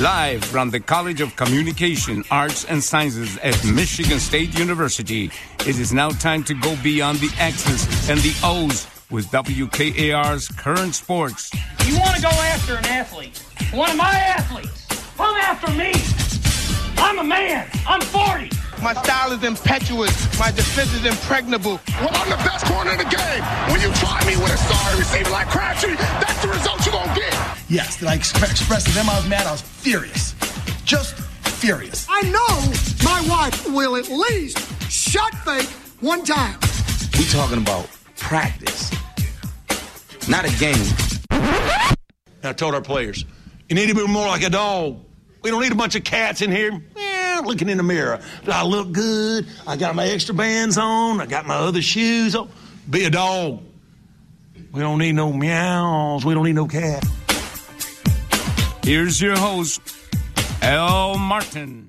Live from the College of Communication, Arts, and Sciences at Michigan State University, it is now time to go beyond the X's and the O's with WKAR's Current Sports. You want to go after an athlete, one of my athletes, come after me. I'm a man. I'm 40. My style is impetuous. My defense is impregnable. Well, I'm the best corner in the game. When you try me with a sorry receiver like Crabtree, that's the result you're going to get. Yes, did I express to them I was mad? I was furious. Just furious. I know my wife will at least shot fake one time. We talking about practice, not a game. I told our players, you need to be more like a dog. We don't need a bunch of cats in here looking in the mirror. Do I look good? I got my extra bands on. I got my other shoes on. Be a dog. We don't need no meows. We don't need no cat. Here's your host, Al Martin.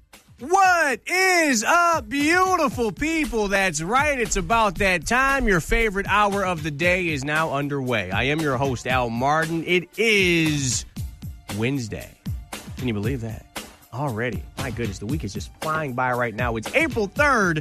What is up, beautiful people? That's right. It's about that time. Your favorite hour of the day is now underway. I am your host, Al Martin. It is Wednesday. Can you believe that? Already. My goodness, the week is just flying by right now. It's April 3rd,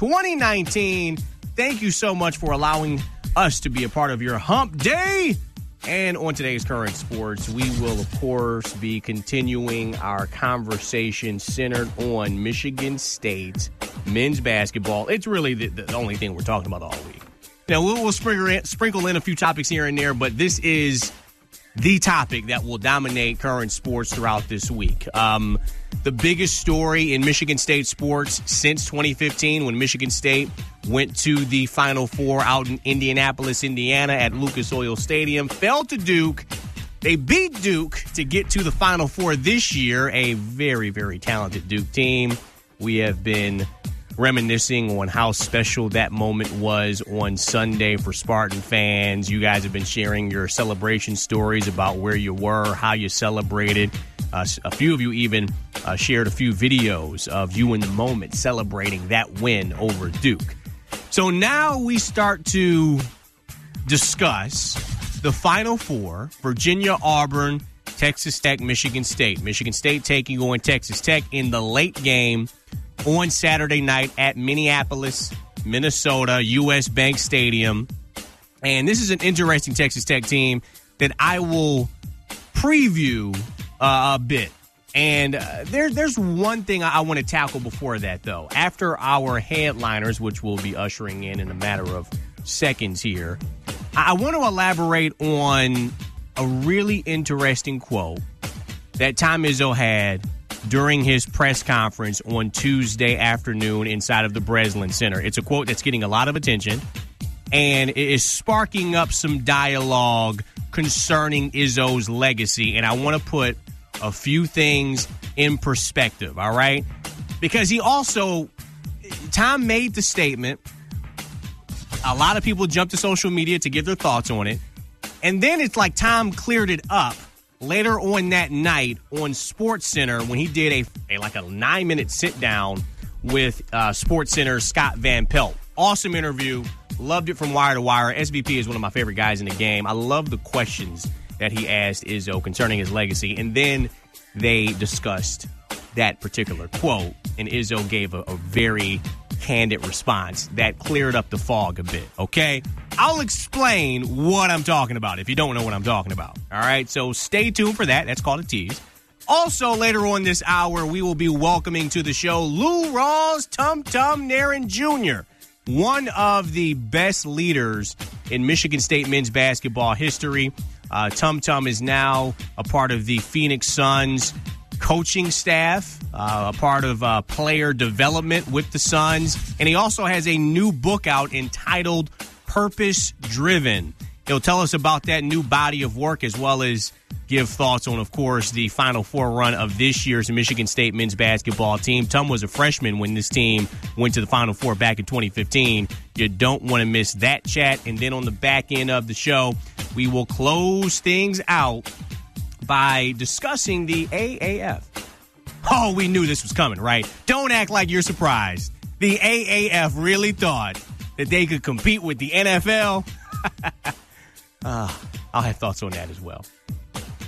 2019. Thank you so much for allowing us to be a part of your hump day. And on today's Current Sports, we will, of course, be continuing our conversation centered on Michigan State men's basketball. It's really the only thing we're talking about all week. Now, we'll sprinkle in a few topics here and there, but this is the topic that will dominate Current Sports throughout this week. The biggest story in Michigan State sports since 2015, when Michigan State went to the Final Four out in Indianapolis, Indiana at Lucas Oil Stadium, fell to Duke. They beat Duke to get to the Final Four this year, a very, very talented Duke team. We have been reminiscing on how special that moment was on Sunday for Spartan fans. You guys have been sharing your celebration stories about where you were, how you celebrated. A few of you even shared a few videos of you in the moment celebrating that win over Duke. So now we start to discuss the Final Four: Virginia, Auburn, Texas Tech, Michigan State. Michigan State taking on Texas Tech in the late game on Saturday night at Minneapolis, Minnesota, U.S. Bank Stadium. And this is an interesting Texas Tech team that I will preview a bit. And there's one thing I want to tackle before that, though. After our headliners, which we'll be ushering in a matter of seconds here, I want to elaborate on a really interesting quote that Tom Izzo had during his press conference on Tuesday afternoon inside of the Breslin Center. It's a quote that's getting a lot of attention, and it is sparking up some dialogue concerning Izzo's legacy. And I want to put a few things in perspective, all right? Because Tom made the statement. A lot of people jumped to social media to give their thoughts on it. And then it's like Tom cleared it up later on that night on SportsCenter when he did a 9-minute sit-down with SportsCenter's Scott Van Pelt. Awesome interview. Loved it from wire to wire. SVP is one of my favorite guys in the game. I love the questions that he asked Izzo concerning his legacy. And then they discussed that particular quote, and Izzo gave a very candid response that cleared up the fog a bit, okay? I'll explain what I'm talking about if you don't know what I'm talking about, all right? So stay tuned for that. That's called a tease. Also, later on this hour, we will be welcoming to the show Lou Rawls Tum Tum Nairn Jr., one of the best leaders in Michigan State men's basketball history. Tum Tum is now a part of the Phoenix Suns coaching staff, a part of player development with the Suns, and he also has a new book out entitled Purpose Driven. He'll tell us about that new body of work as well as give thoughts on, of course, the Final Four run of this year's Michigan State men's basketball team. Tum was a freshman when this team went to the Final Four back in 2015. You don't want to miss that chat. And then on the back end of the show, we will close things out by discussing the AAF. Oh, we knew this was coming, right? Don't act like you're surprised. The AAF really thought that they could compete with the NFL. I'll have thoughts on that as well.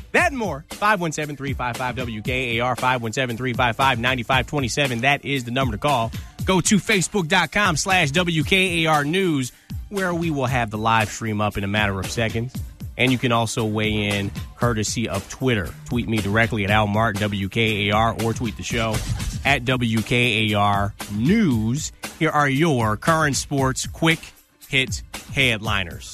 That and more. 517-355-WKAR, 517-355-9527. That is the number to call. Go to Facebook.com/WKAR News, where we will have the live stream up in a matter of seconds. And you can also weigh in courtesy of Twitter. Tweet me directly at Al Martin, WKAR, or tweet the show at WKAR News. Here are your current sports quick hit headliners.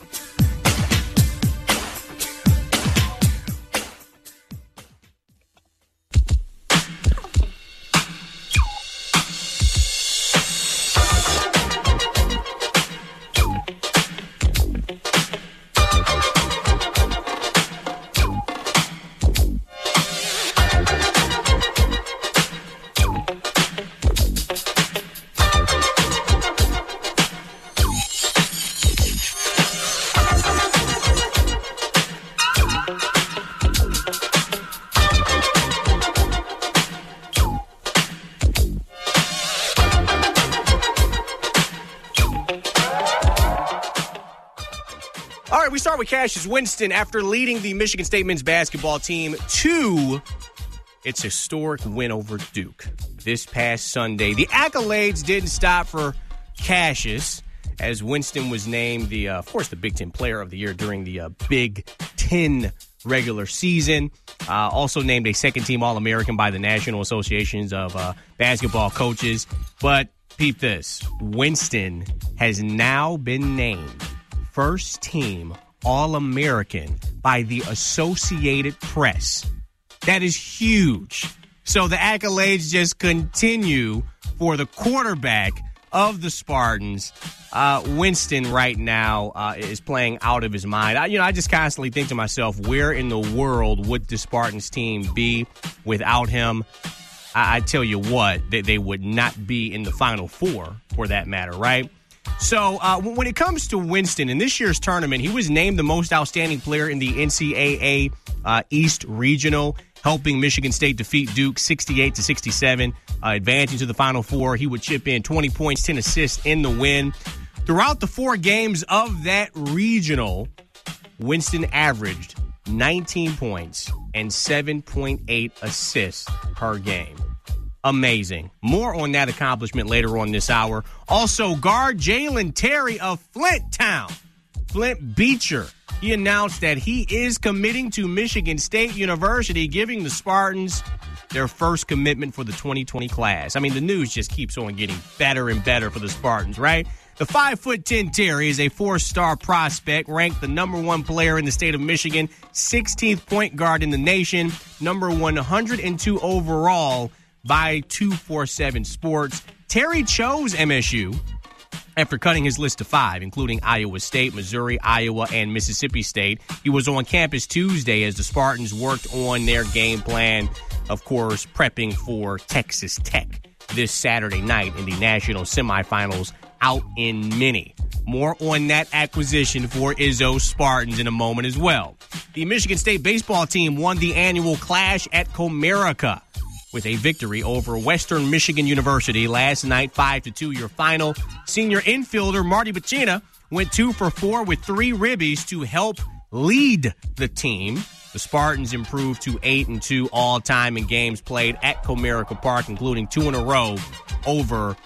We start with Cassius Winston after leading the Michigan State men's basketball team to its historic win over Duke this past Sunday. The accolades didn't stop for Cassius as Winston was named of course, the Big Ten Player of the Year during the Big Ten regular season. Also named a second-team All-American by the National Associations of Basketball Coaches. But peep this, Winston has now been named first-team All-American by the Associated Press. That is huge. So the accolades just continue for the quarterback of the Spartans. Winston right now is playing out of his mind. I just constantly think to myself, where in the world would the Spartans team be without him? I tell you what, they would not be in the Final Four for that matter, right? So when it comes to Winston, in this year's tournament, he was named the most outstanding player in the NCAA East Regional, helping Michigan State defeat Duke 68-67, advancing to the Final Four. He would chip in 20 points, 10 assists in the win. Throughout the 4 games of that regional, Winston averaged 19 points and 7.8 assists per game. Amazing. More on that accomplishment later on this hour. Also, guard Jalen Terry of Flint Town, Flint Beecher. He announced that he is committing to Michigan State University, giving the Spartans their first commitment for the 2020 class. I mean, the news just keeps on getting better and better for the Spartans, right? The 5'10" Terry is a 4-star prospect, ranked the number 1 player in the state of Michigan, 16th point guard in the nation, number 102 overall by 247 Sports. Terry chose MSU after cutting his list to 5, including Iowa State, Missouri, Iowa, and Mississippi State. He was on campus Tuesday as the Spartans worked on their game plan, of course, prepping for Texas Tech this Saturday night in the national semifinals out in Minnie. More on that acquisition for Izzo Spartans in a moment as well. The Michigan State baseball team won the annual Clash at Comerica with a victory over Western Michigan University last night, 5-2 your final. Senior infielder Marty Bacina went 2 for 4 with 3 ribbies to help lead the team. The Spartans improved to 8-2 all-time in games played at Comerica Park, including 2 in a row over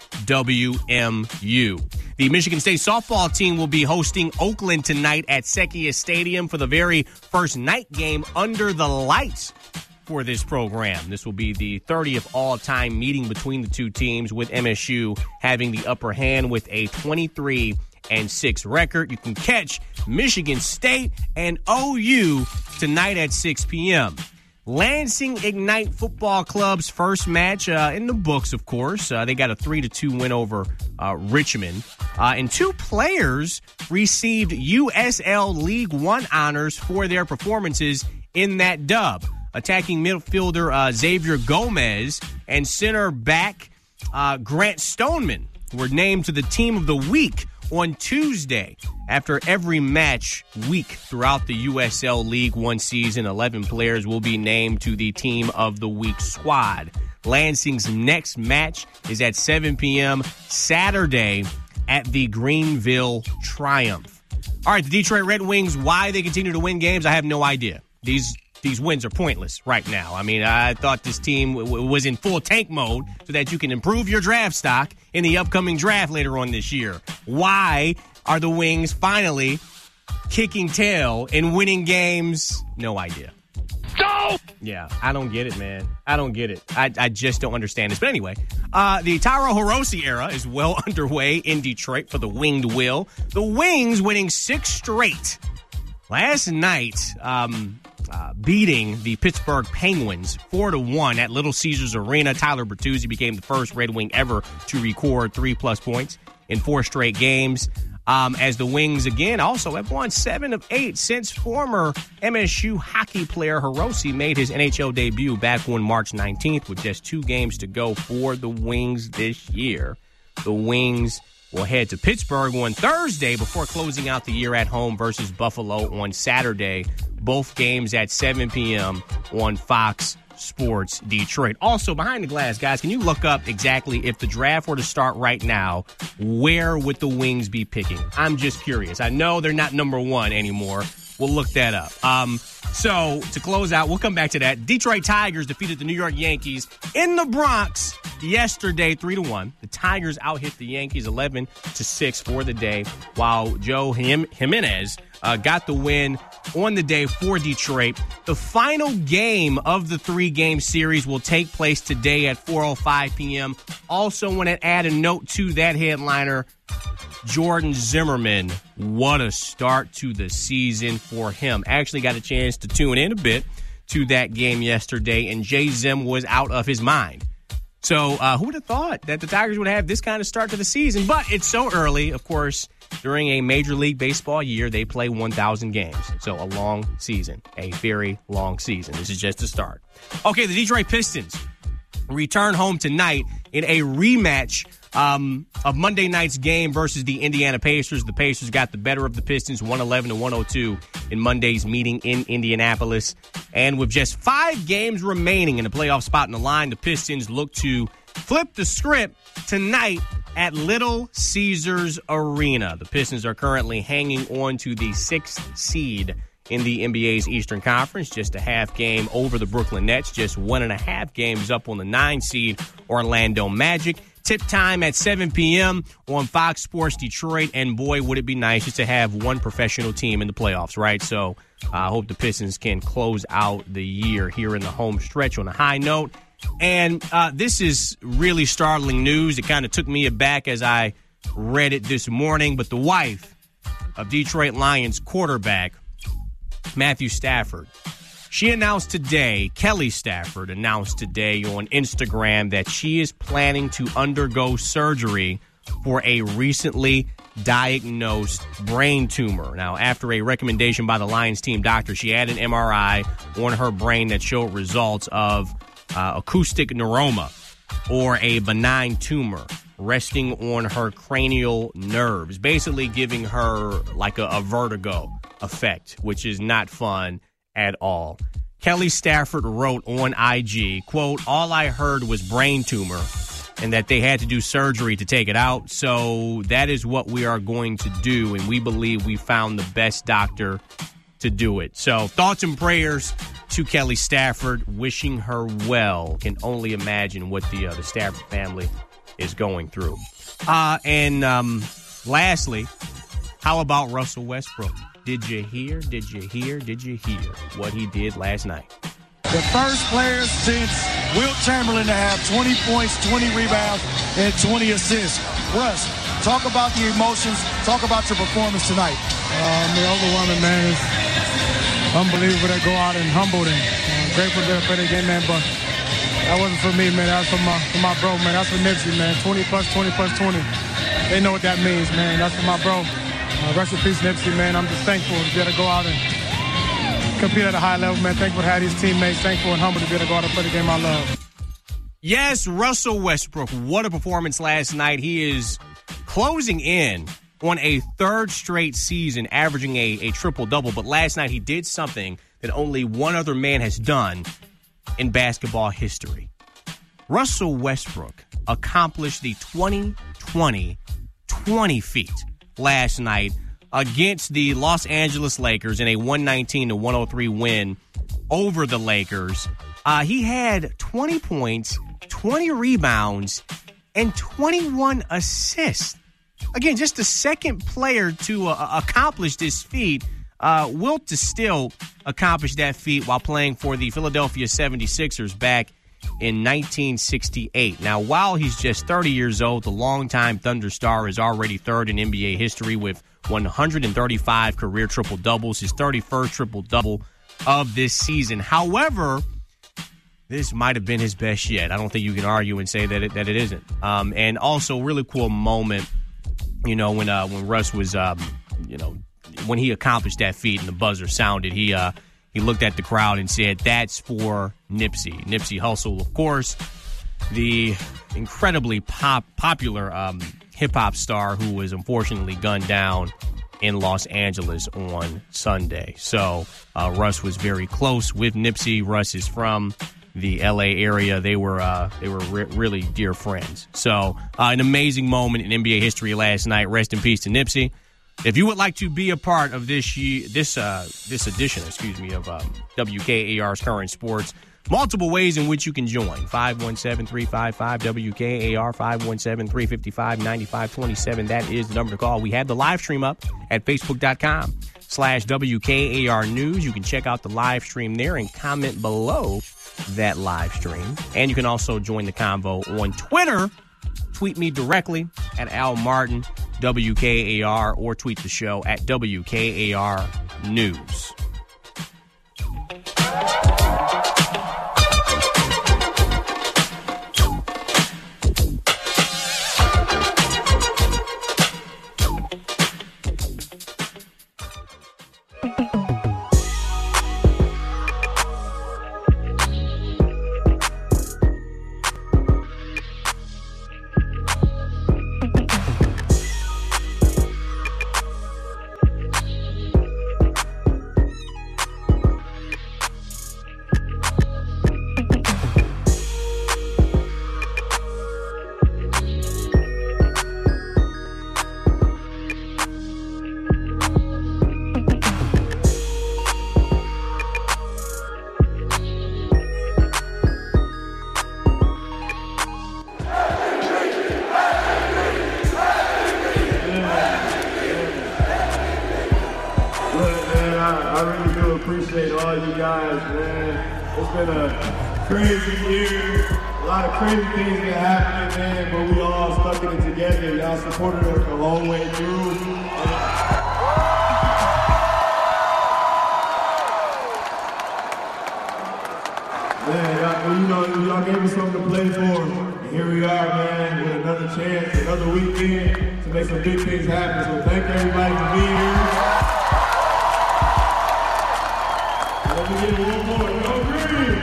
WMU. The Michigan State softball team will be hosting Oakland tonight at Sekia Stadium for the very first night game under the lights for this program. This will be the 30th all-time meeting between the two teams, with MSU having the upper hand with a 23-6 record. You can catch Michigan State and OU tonight at 6 p.m. Lansing Ignite Football Club's first match in the books, of course. They got a 3-2 win over Richmond. And 2 players received USL League One honors for their performances in that dub. Attacking midfielder Xavier Gomez and center back Grant Stoneman were named to the Team of the Week on Tuesday. After every match week throughout the USL League One season, 11 players will be named to the Team of the Week squad. Lansing's next match is at 7 p.m. Saturday at the Greenville Triumph. All right, the Detroit Red Wings, why they continue to win games, I have no idea. These these wins are pointless right now. I mean, I thought this team was in full tank mode so that you can improve your draft stock in the upcoming draft later on this year. Why are the Wings finally kicking tail and winning games? No idea. Go! Yeah, I don't get it, man. I don't get it. I just don't understand this. But anyway, the Taro Hirose era is well underway in Detroit for the Winged Wheel. The Wings winning 6 straight. Last night, beating the Pittsburgh Penguins 4-1 at Little Caesars Arena. Tyler Bertuzzi became the first Red Wing ever to record 3+ points in 4 straight games. As the Wings, again, also have won 7 of 8 since former MSU hockey player Hirose made his NHL debut back on March 19th with just 2 games to go for the Wings this year. The Wings will head to Pittsburgh on Thursday before closing out the year at home versus Buffalo on Saturday. Both games at 7 p.m. on Fox Sports Detroit. Also, behind the glass, guys, can you look up exactly if the draft were to start right now, where would the Wings be picking? I'm just curious. I know they're not number 1 anymore. We'll look that up. So, to close out, we'll come back to that. Detroit Tigers defeated the New York Yankees in the Bronx yesterday, 3-1. The Tigers out-hit the Yankees 11-6 for the day, while Joe Jimenez got the win on the day for Detroit. The final game of the 3-game series will take place today at 4:05 p.m. Also want to add a note to that headliner. Jordan Zimmerman, what a start to the season for him. Actually got a chance to tune in a bit to that game yesterday, and Jay Zim was out of his mind. So who would have thought that the Tigers would have this kind of start to the season? But it's so early. Of course, during a Major League Baseball year, they play 1,000 games. So a long season, a very long season. This is just the start. Okay, the Detroit Pistons return home tonight in a rematch of Monday night's game versus the Indiana Pacers. The Pacers got the better of the Pistons, 111-102 in Monday's meeting in Indianapolis. And with just 5 games remaining in the playoff spot in the line, the Pistons look to flip the script tonight at Little Caesars Arena. The Pistons are currently hanging on to the 6th seed in the NBA's Eastern Conference, just a half game over the Brooklyn Nets, just 1.5 games up on the 9 seed Orlando Magic. Tip time at 7 p.m. on Fox Sports Detroit, and boy, would it be nice just to have one professional team in the playoffs, right? So I hope the Pistons can close out the year here in the home stretch on a high note. And this is really startling news. It kind of took me aback as I read it this morning, but the wife of Detroit Lions quarterback Matthew Stafford, she announced today, Kelly Stafford announced today on Instagram that she is planning to undergo surgery for a recently diagnosed brain tumor. Now, after a recommendation by the Lions team doctor, she had an MRI on her brain that showed results of acoustic neuroma, or a benign tumor resting on her cranial nerves, basically giving her like a vertigo effect, which is not fun at all. Kelly Stafford wrote on IG, quote, "All I heard was brain tumor and that they had to do surgery to take it out. So that is what we are going to do, and we believe we found the best doctor to do it." So thoughts and prayers to Kelly Stafford, wishing her well. Can only imagine what the Stafford family is going through. And lastly, how about Russell Westbrook? Did you hear what he did last night? The first player since Wilt Chamberlain to have 20 points, 20 rebounds, and 20 assists. Russ, talk about the emotions. Talk about your performance tonight. The overwhelming, man, is unbelievable to go out and humble them. Grateful to play the game, man, but that wasn't for me, man. That was for my bro, man. That's for Nipsey, man. 20 plus 20 plus 20. They know what that means, man. That's for my bro. Rest in peace, Nipsey, man. I'm just thankful to be able to go out and compete at a high level, man. Thankful to have these teammates. Thankful and humble to be able to go out and play the game I love. Yes, Russell Westbrook. What a performance last night. He is closing in on a 3rd straight season, averaging a triple-double. But last night he did something that only one other man has done in basketball history. Russell Westbrook accomplished the 20 feet last night against the Los Angeles Lakers in a 119-103 win over the Lakers. He had 20 points, 20 rebounds, and 21 assists. Again, just the second player to accomplish this feat. Wilt Distill accomplished that feat while playing for the Philadelphia 76ers back in 1968. Now, while he's just 30 years old, the longtime Thunder star is already third in NBA history with 135 career triple-doubles, his 31st triple-double of this season. However, this might have been his best yet. I don't think you can argue and say that it isn't. And also, really cool moment, when Russ was, when he accomplished that feat and the buzzer sounded, he looked at the crowd and said, "That's for Nipsey." Nipsey Hussle, of course, the incredibly popular hip-hop star who was unfortunately gunned down in Los Angeles on Sunday. So Russ was very close with Nipsey. Russ is from the L.A. area. They were really dear friends. So an amazing moment in NBA history last night. Rest in peace to Nipsey. If you would like to be a part of this edition of WKAR's Current Sports, multiple ways in which you can join. 517-355-WKAR, 517-355-9527. That is the number to call. We have the live stream up at Facebook.com/WKAR News. You can check out the live stream there and comment below that live stream. And you can also join the convo on Twitter. Tweet me directly at Al Martin, WKAR, or tweet the show at WKAR News. appreciate all you guys, man. It's been a crazy year. A lot of crazy things that happened, man, but we all stuck in it together. Y'all supported us the whole way through. Man, y'all gave us something to play for. And here we are, man, with another chance, another weekend to make some big things happen. So thank everybody for being here. Let me get one more. Go Green!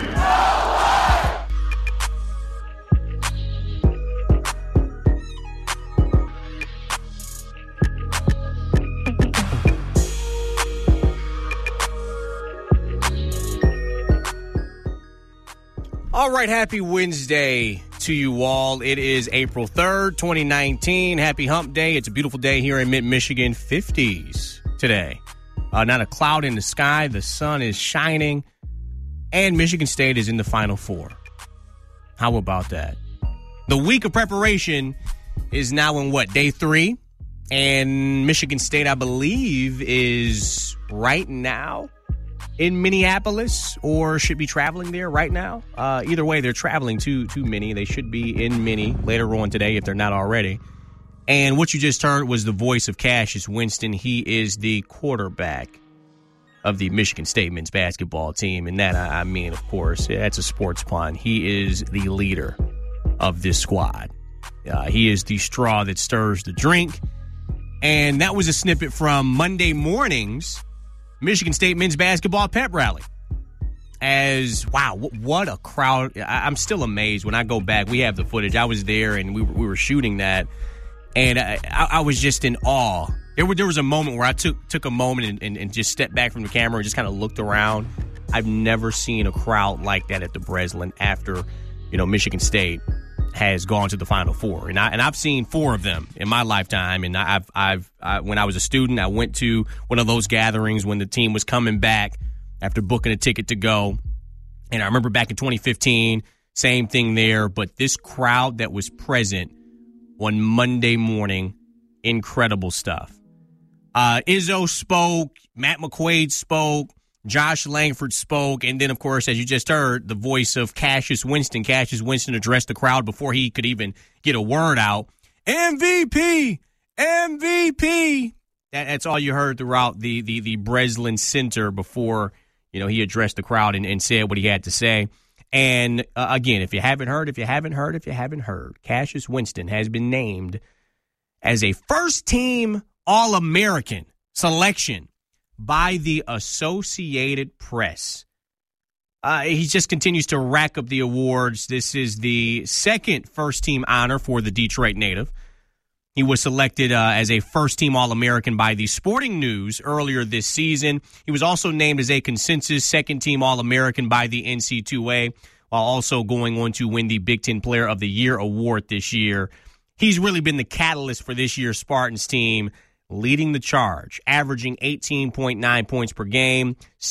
All right, happy Wednesday to you all. It is April 3rd, 2019. Happy Hump Day. It's a beautiful day here in mid-Michigan. 50s today. Not a cloud in the sky. The sun is shining. And Michigan State is in the Final Four. How about that? The week of preparation is now in day 3? And Michigan State, I believe, is right now in Minneapolis, or should be traveling there right now. Either way, they're traveling to Minnie. They should be in Minnie later on today if they're not already. And what you just heard was the voice of Cassius Winston. He is the quarterback of the Michigan State men's basketball team. And that, I mean, of course, that's a sports pun. He is the leader of this squad. He is the straw that stirs the drink. And that was a snippet from Monday morning's Michigan State men's basketball pep rally. Wow, what a crowd. I'm still amazed when I go back. We have the footage. I was there, and we were shooting that, and I was just in awe. There was a moment where I took a moment and just stepped back from the camera and just kind of looked around. I've never seen a crowd like that at the Breslin after, Michigan State has gone to the Final Four, and I've seen 4 of them in my lifetime. And I've when I was a student, I went to one of those gatherings when the team was coming back after booking a ticket to go. And I remember back in 2015, same thing there. But this crowd that was present on Monday morning, incredible stuff. Izzo spoke, Matt McQuaid spoke, Josh Langford spoke, and then, of course, as you just heard, the voice of Cassius Winston. Cassius Winston addressed the crowd before he could even get a word out. MVP! MVP! That's all you heard throughout the Breslin Center before, he addressed the crowd and said what he had to say. And, again, if you haven't heard, Cassius Winston has been named as a first-team All-American selection by the Associated Press. He just continues to rack up the awards. This is the second first-team honor for the Detroit native. He was selected as a first-team All-American by the Sporting News earlier this season. He was also named as a consensus second-team All-American by the NC2A, while also going on to win the Big Ten Player of the Year award this year. He's really been the catalyst for this year's Spartans team, leading the charge, averaging 18.9 points per game,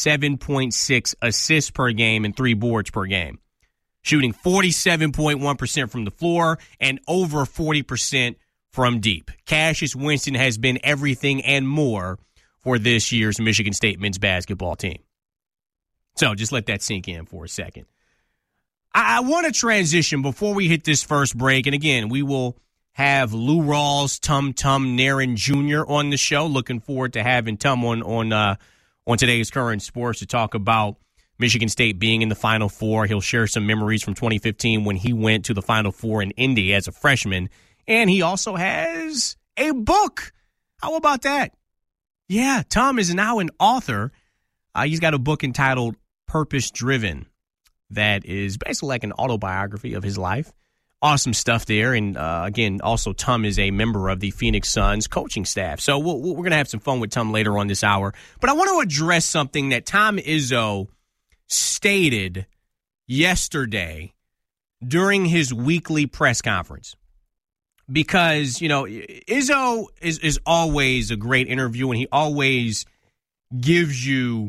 7.6 assists per game, and 3 boards per game. Shooting 47.1% from the floor and over 40% from deep. Cassius Winston has been everything and more for this year's Michigan State men's basketball team. So just let that sink in for a second. I want to transition before we hit this first break. And again, we will have Lou Rawls, Tum Naren Jr. on the show. Looking forward to having Tum on today's Current Sports to talk about Michigan State being in the Final Four. He'll share some memories from 2015 when he went to the Final Four in Indy as a freshman. And he also has a book. How about that? Yeah, Tum is now an author. He's got a book entitled Purpose Driven that is basically like an autobiography of his life. Awesome stuff there. And, again, also Tum is a member of the Phoenix Suns coaching staff. So we're going to have some fun with Tum later on this hour. But I want to address something that Tom Izzo stated yesterday during his weekly press conference. Because, Izzo is always a great interview, and he always gives you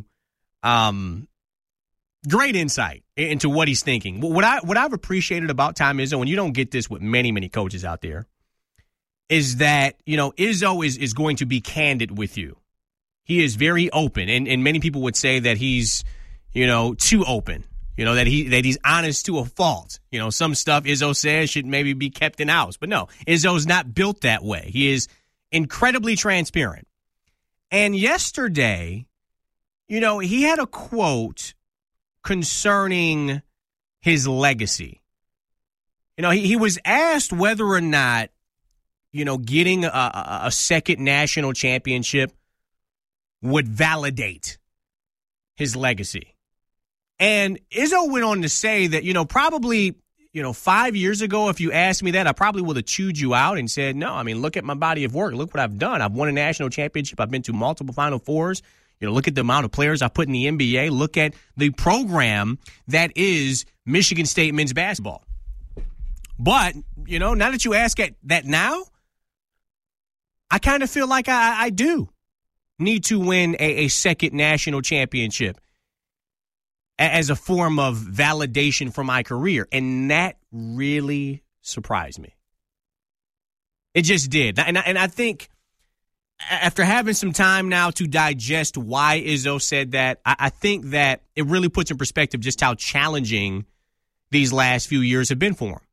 great insight into what he's thinking. What I've appreciated about Tom Izzo, and you don't get this with many, many coaches out there, is that, Izzo is going to be candid with you. He is very open, and many people would say that he's, too open, that he's honest to a fault. Some stuff Izzo says should maybe be kept in house. But no, Izzo's not built that way. He is incredibly transparent. And yesterday, he had a quote concerning his legacy. He was asked whether or not, getting a second national championship would validate his legacy. And Izzo went on to say that, probably, 5 years ago, if you asked me that, I probably would have chewed you out and said, no, look at my body of work. Look what I've done. I've won a national championship. I've been to multiple Final Fours. Look at the amount of players I put in the NBA. Look at the program that is Michigan State men's basketball. But, now that you ask that now, I kind of feel like I do need to win a second national championship as a form of validation for my career. And that really surprised me. It just did. And I think after having some time now to digest why Izzo said that, I think that it really puts in perspective just how challenging these last few years have been for him.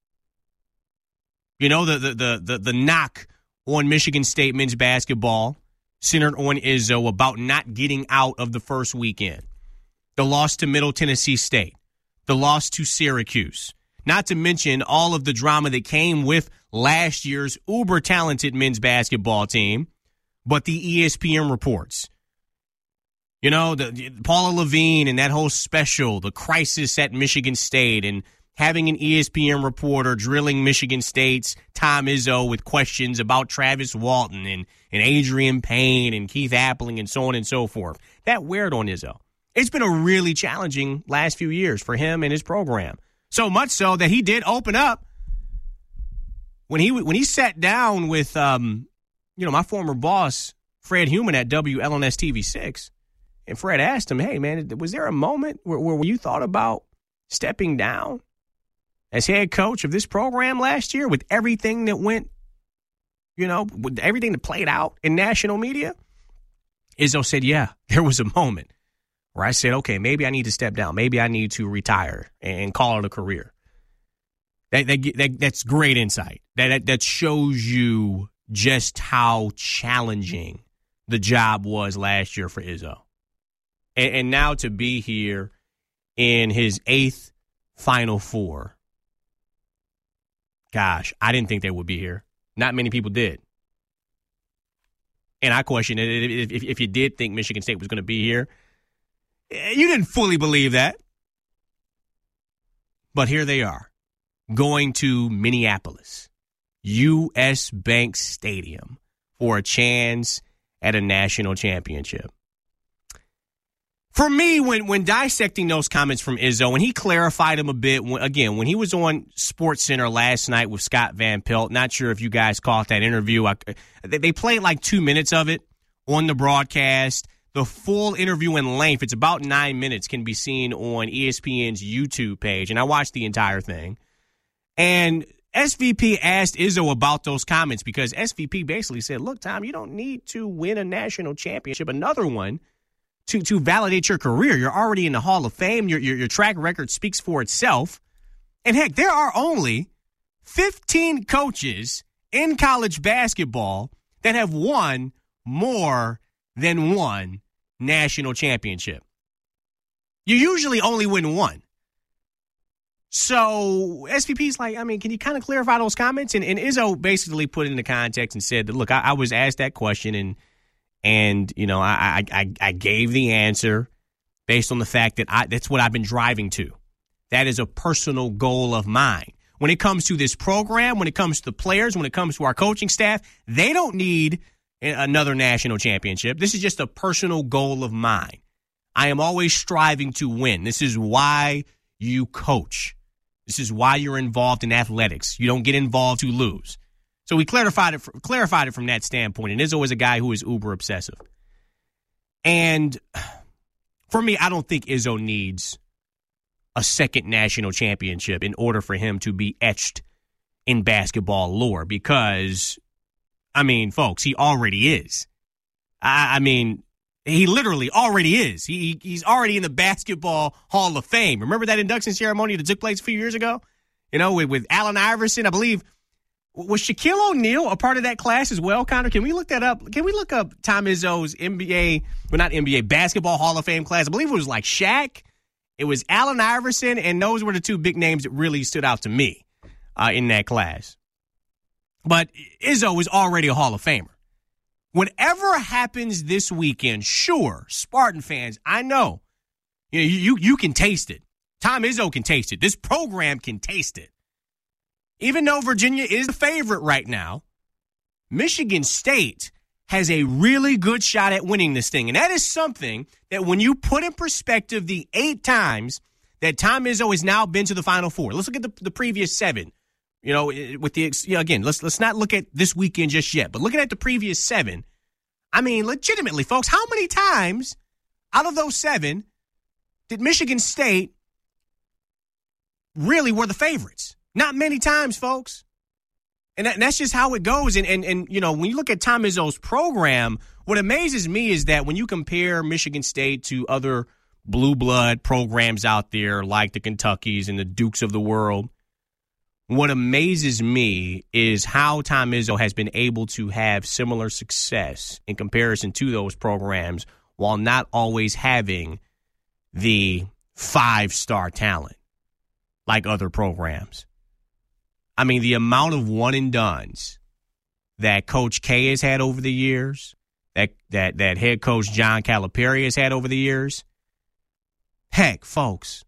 The knock on Michigan State men's basketball centered on Izzo about not getting out of the first weekend. The loss to Middle Tennessee State, the loss to Syracuse, not to mention all of the drama that came with last year's uber-talented men's basketball team, but the ESPN reports. The Paula Levine and that whole special, the crisis at Michigan State, and having an ESPN reporter drilling Michigan State's Tom Izzo with questions about Travis Walton and Adrian Payne and Keith Appling and so on and so forth. That weird on Izzo. It's been a really challenging last few years for him and his program. So much so that he did open up when he sat down with my former boss, Fred Heumann at WLNS TV 6, And Fred asked him, hey, man, was there a moment where you thought about stepping down as head coach of this program last year with everything that went, with everything that played out in national media? Izzo said, yeah, there was a moment where I said, okay, maybe I need to step down. Maybe I need to retire and call it a career. That's great insight. That shows you just how challenging the job was last year for Izzo. And now to be here in his 8th Final Four. Gosh, I didn't think they would be here. Not many people did. And I question if you did think Michigan State was going to be here, you didn't fully believe that. But here they are, going to Minneapolis, U.S. Bank Stadium, for a chance at a national championship. For me, when dissecting those comments from Izzo, and he clarified them a bit, when he was on SportsCenter last night with Scott Van Pelt, not sure if you guys caught that interview. They played like 2 minutes of it on the broadcast. The full interview in length, it's about 9 minutes, can be seen on ESPN's YouTube page, and I watched the entire thing. And SVP asked Izzo about those comments because SVP basically said, look, Tom, you don't need to win a national championship, another one, to validate your career. You're already in the Hall of Fame. Your track record speaks for itself. And heck, there are only 15 coaches in college basketball that have won more than one national championship. You usually only win one. So SVP's like, can you kind of clarify those comments? And Izzo basically put it into context and said that, look, I was asked that question and I gave the answer based on the fact that that's what I've been driving to. That is a personal goal of mine. When it comes to this program, when it comes to the players, when it comes to our coaching staff, they don't need another national championship. This is just a personal goal of mine. I am always striving to win. This is why you coach. This is why you're involved in athletics. You don't get involved to lose. So we clarified it from that standpoint. And Izzo is a guy who is uber obsessive. And for me, I don't think Izzo needs a second national championship in order for him to be etched in basketball lore because, folks, he already is. He literally already is. He's already in the Basketball Hall of Fame. Remember that induction ceremony that took place a few years ago? With Allen Iverson, I believe. Was Shaquille O'Neal a part of that class as well, Connor? Can we look that up? Can we look up Tom Izzo's Basketball Hall of Fame class? I believe it was like Shaq. It was Allen Iverson, and those were the two big names that really stood out to me in that class. But Izzo is already a Hall of Famer. Whatever happens this weekend, sure, Spartan fans, I know. You can taste it. Tom Izzo can taste it. This program can taste it. Even though Virginia is the favorite right now, Michigan State has a really good shot at winning this thing. And that is something that when you put in perspective the 8 times that Tom Izzo has now been to the Final Four. Let's look at the previous 7. Again, let's not look at this weekend just yet, but looking at the previous 7, legitimately, folks, how many times out of those 7 did Michigan State really were the favorites? Not many times, folks. And that's just how it goes. And when you look at Tom Izzo's program, what amazes me is that when you compare Michigan State to other blue blood programs out there like the Kentuckys and the Dukes of the world, what amazes me is how Tom Izzo has been able to have similar success in comparison to those programs while not always having the 5-star talent like other programs. The amount of one-and-dones that Coach K has had over the years, that head coach John Calipari has had over the years. Heck, folks,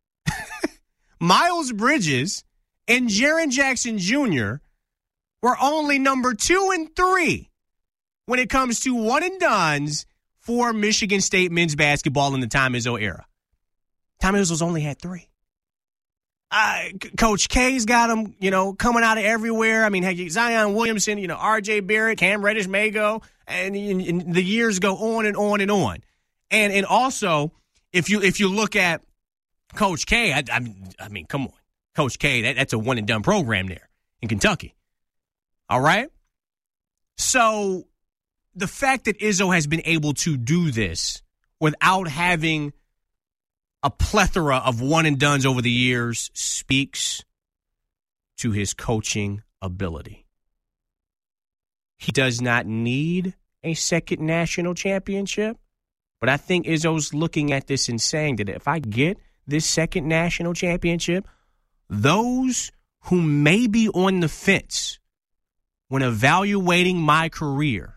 Miles Bridges and Jaren Jackson Jr. were only number 2 and 3 when it comes to one-and-dones for Michigan State men's basketball in the Tom Izzo era. Tom Izzo's only had 3. Coach K's got them, coming out of everywhere. Zion Williamson, R.J. Barrett, Cam Reddish, Mago, and the years go on and on and on. And also, if you look at Coach K, I mean, come on. Coach K, that's a one-and-done program there in Kentucky. All right? So the fact that Izzo has been able to do this without having a plethora of one-and-dones over the years speaks to his coaching ability. He does not need a second national championship, but I think Izzo's looking at this and saying that if I get this second national championship, those who may be on the fence when evaluating my career,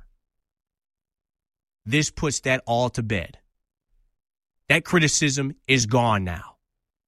this puts that all to bed. That criticism is gone now.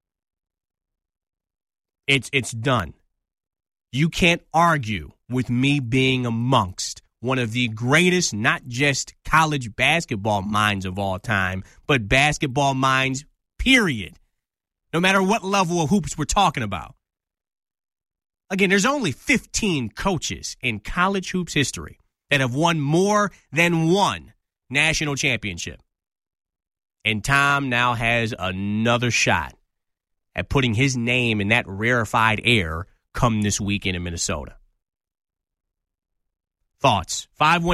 It's done. You can't argue with me being amongst one of the greatest, not just college basketball minds of all time, but basketball minds, period. No matter what level of hoops we're talking about. Again, there's only 15 coaches in college hoops history that have won more than one national championship. And Tom now has another shot at putting his name in that rarefied air come this weekend in Minnesota. Thoughts?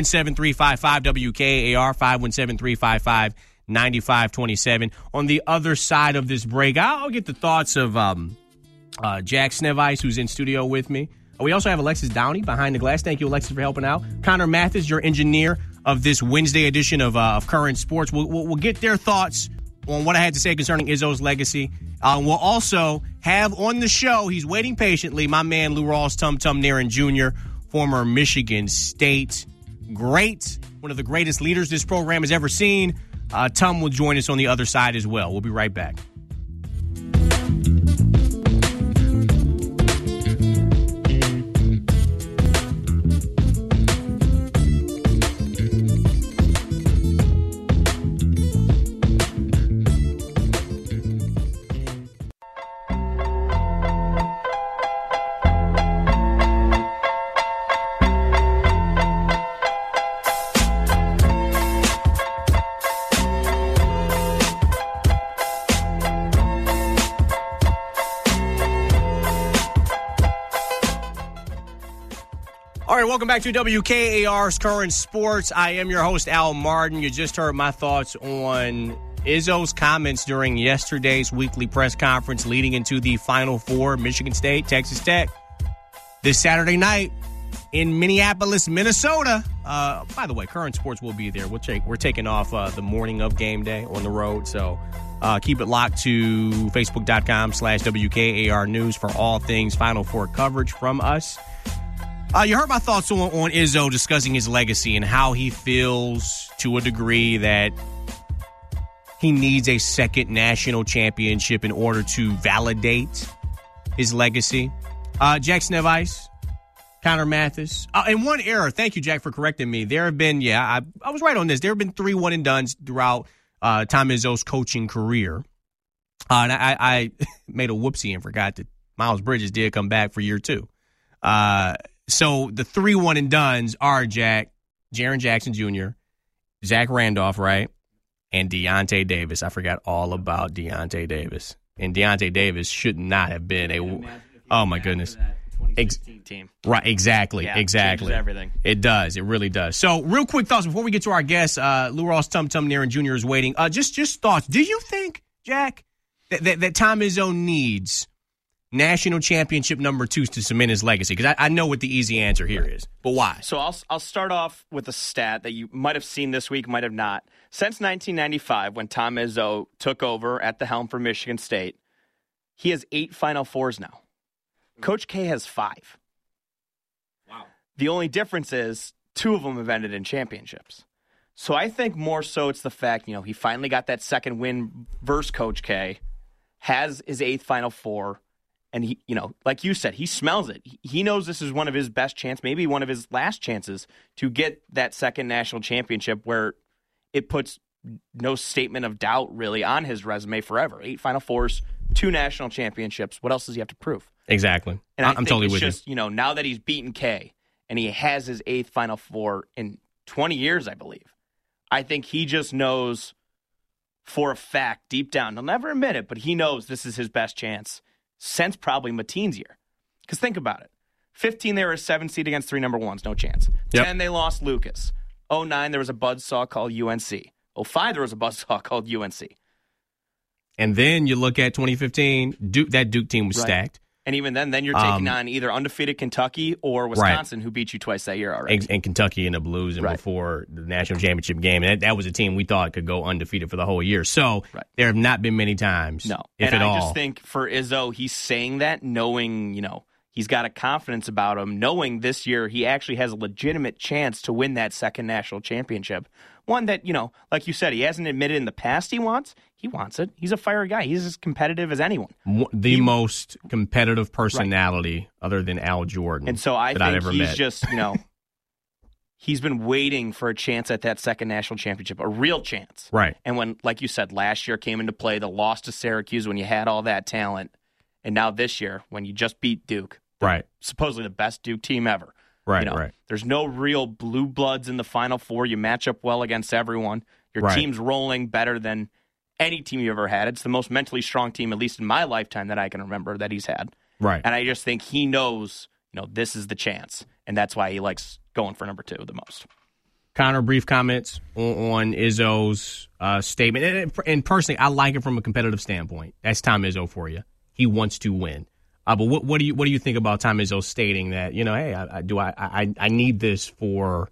517-355-WKAR, 517-355-9527. On the other side of this break, I'll get the thoughts of Jack Snevice, who's in studio with me. We also have Alexis Downey behind the glass. Thank you, Alexis, for helping out. Connor Mathis, your engineer of this Wednesday edition of Current Sports. We'll get their thoughts on what I had to say concerning Izzo's legacy. We'll also have on the show, he's waiting patiently, my man Lou Rawls Tum Tum Nairn Jr., former Michigan State great, one of the greatest leaders this program has ever seen. Tum will join us on the other side as well. We'll be right back. All right, welcome back to WKAR's Current Sports. I am your host, Al Martin. You just heard my thoughts on Izzo's comments during yesterday's weekly press conference leading into the Final Four, Michigan State, Texas Tech. This Saturday night in Minneapolis, Minnesota. By the way, Current Sports will be there. We're taking off the morning of game day on the road, so keep it locked to Facebook.com/WKAR News for all things Final Four coverage from us. You heard my thoughts on Izzo discussing his legacy and how he feels to a degree that he needs a second national championship in order to validate his legacy. Jack Snevice, Connor Mathis. And one error. Thank you, Jack, for correcting me. There have been, I was right on this. There have been 3 one-and-dones throughout Tom Izzo's coaching career. And I made a whoopsie and forgot that Miles Bridges did come back for year 2. So the 3 one-and-dones are Jaren Jackson Jr., Zach Randolph, right, and Deontay Davis. I forgot all about Deontay Davis. And Deontay Davis should not have been oh, my goodness. 2016 team. Right, exactly, yeah, exactly. Changes everything. It does. It really does. So real quick thoughts before we get to our guest. Lou Rawls Tum Tum Nairn Jr. is waiting. Just thoughts. Do you think, Jack, that Tom Izzo needs national championship number 2 to cement his legacy? Because I know what the easy answer here is, but why? So I'll start off with a stat that you might have seen this week, might have not. Since 1995, when Tom Izzo took over at the helm for Michigan State, he has 8 Final Fours now. Coach K has 5. Wow. The only difference is 2 of them have ended in championships. So I think more so it's the fact, he finally got that second win versus Coach K, has his 8th Final Four. And he, like you said, he smells it. He knows this is one of his best chances, maybe one of his last chances to get that second national championship where it puts no statement of doubt really on his resume forever. 8 Final Fours, 2 national championships. What else does he have to prove? Exactly. And I'm totally with you. Now that he's beaten K and he has his 8th Final Four in 20 years, I believe, I think he just knows for a fact, deep down, he'll never admit it, but he knows this is his best chance since probably Mateen's year. Because think about it. 15, they were a 7 seed against 3 number ones, no chance. Yep. 10, they lost Lucas. 09, there was a buzzsaw called UNC. 05, there was a buzzsaw called UNC. And then you look at 2015, that Duke team was stacked. And even then you're taking on either undefeated Kentucky or Wisconsin, who beat you twice that year already. And Kentucky ended up losing before the national championship game. And that was a team we thought could go undefeated for the whole year. So there have not been many times, if at all. I just think for Izzo, he's saying that knowing, he's got a confidence about him, knowing this year he actually has a legitimate chance to win that second national championship. One that, like you said, he hasn't admitted in the past he wants. He wants it. He's a fire guy. He's as competitive as anyone. The most competitive personality other than Al Jordan. And so I think he's met. Just, he's been waiting for a chance at that second national championship, a real chance. Right. And when, like you said, last year came into play, the loss to Syracuse when you had all that talent, and now this year when you just beat Duke, supposedly the best Duke team ever. Right. There's no real blue bloods in the Final Four. You match up well against everyone. Your team's rolling better than any team you ever had. It's the most mentally strong team, at least in my lifetime, that I can remember that he's had. Right. And I just think he knows, this is the chance, and that's why he likes going for number 2 the most. Connor, brief comments on Izzo's statement. And personally, I like it from a competitive standpoint. That's Tom Izzo for you. He wants to win. But what do you think about Tom Izzo stating that, hey, I need this for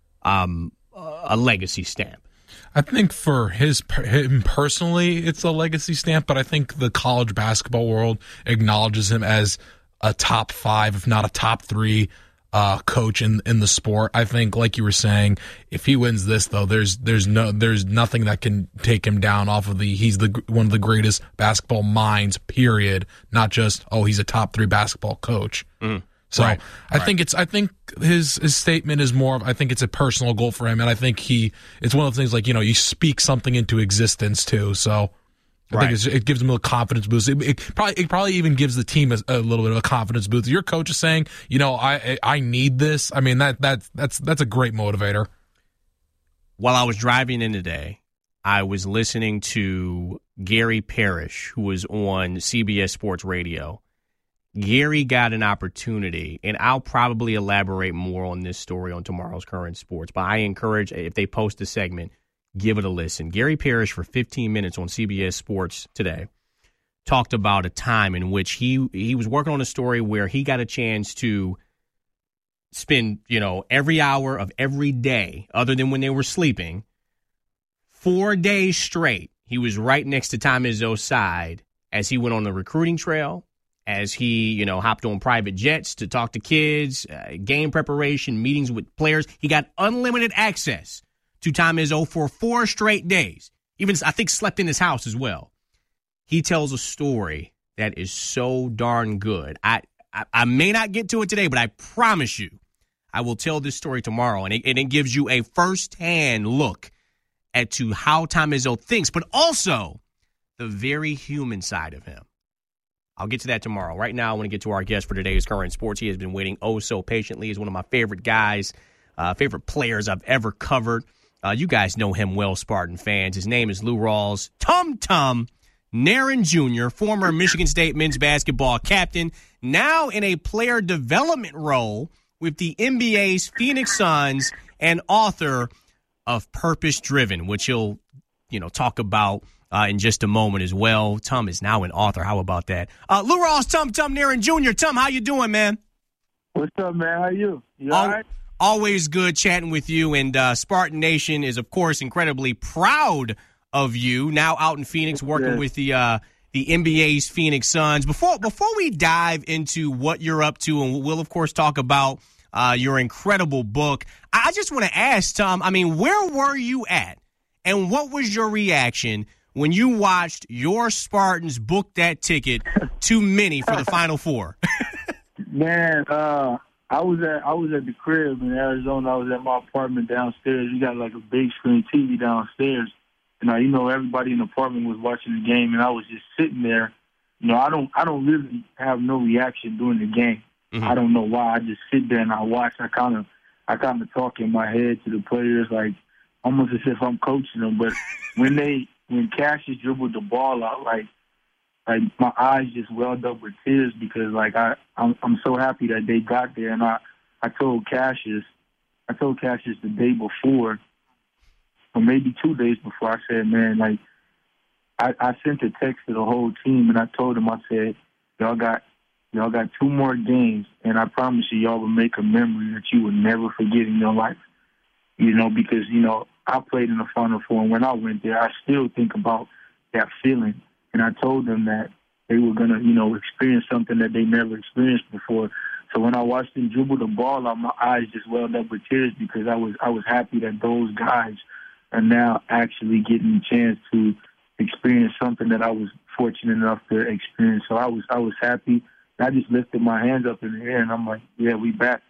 a legacy stamp? I think for him personally, it's a legacy stamp, but I think the college basketball world acknowledges him as a top 5, if not a top 3 coach in the sport. I think, like you were saying, if he wins this, though, there's nothing that can take him down off of he's one of the greatest basketball minds, period. Not just, he's a top 3 basketball coach. So I think his statement is more of, I think it's a personal goal for him, and I think it's one of the things like, you speak something into existence too. So I think it gives him a confidence boost. It probably even gives the team a little bit of a confidence boost. Your coach is saying, I need this. I mean, that's a great motivator. While I was driving in today, I was listening to Gary Parrish, who was on CBS Sports Radio. Gary got an opportunity, and I'll probably elaborate more on this story on tomorrow's Current Sports, but I encourage, if they post a segment, give it a listen. Gary Parrish, for 15 minutes on CBS Sports today, talked about a time in which he was working on a story where he got a chance to spend, every hour of every day, other than when they were sleeping, 4 days straight. He was right next to Tom Izzo's side as he went on the recruiting trail, as he, hopped on private jets to talk to kids, game preparation, meetings with players. He got unlimited access to Tom Izzo for 4 straight days. Even, I think, slept in his house as well. He tells a story that is so darn good. I may not get to it today, but I promise you I will tell this story tomorrow, and it gives you a firsthand look at to how Tom Izzo thinks, but also the very human side of him. I'll get to that tomorrow. Right now, I want to get to our guest for today's Current Sports. He has been waiting so patiently. He's one of my favorite guys, favorite players I've ever covered. You guys know him well, Spartan fans. His name is Lou Rawls. Tum Nairn Jr., former Michigan State men's basketball captain, now in a player development role with the NBA's Phoenix Suns, and author of Purpose Driven, which he'll talk about in just a moment as well. Tum is now an author. How about that? Lou Rawls, Tum Nairn Jr. Tum, how you doing, man? What's up, man? How you? You all right? Always good chatting with you. And Spartan Nation is, of course, incredibly proud of you. Now out in Phoenix, working with the NBA's Phoenix Suns. Before we dive into what you're up to, and we'll of course talk about your incredible book, I just want to ask, Tom, where were you at, and what was your reaction when you watched your Spartans book that ticket to Mini for the Final Four? Man, I was at the crib in Arizona. I was at my apartment downstairs. We got like a big screen TV downstairs. And everybody in the apartment was watching the game, and I was just sitting there. I don't really have no reaction during the game. Mm-hmm. I don't know why. I just sit there and I watch. I kind of talk in my head to the players, like almost as if I'm coaching them. But when they when Cassius dribbled the ball out, like my eyes just welled up with tears because like I'm so happy that they got there. And I told Cassius the day before, or maybe 2 days before, I said, man, like I sent a text to the whole team and I told them, I said, y'all got 2 more games, and I promise you, y'all will make a memory that you will never forget in your life. You know, because, you know, I played in the Final Four, and when I went there, I still think about that feeling. And I told them that they were going to, you know, experience something that they never experienced before. So when I watched them dribble the ball out, my eyes just welled up with tears because I was happy that those guys are now actually getting a chance to experience something that I was fortunate enough to experience. So I was happy. I just lifted my hands up in the air, and I'm like, yeah, we back.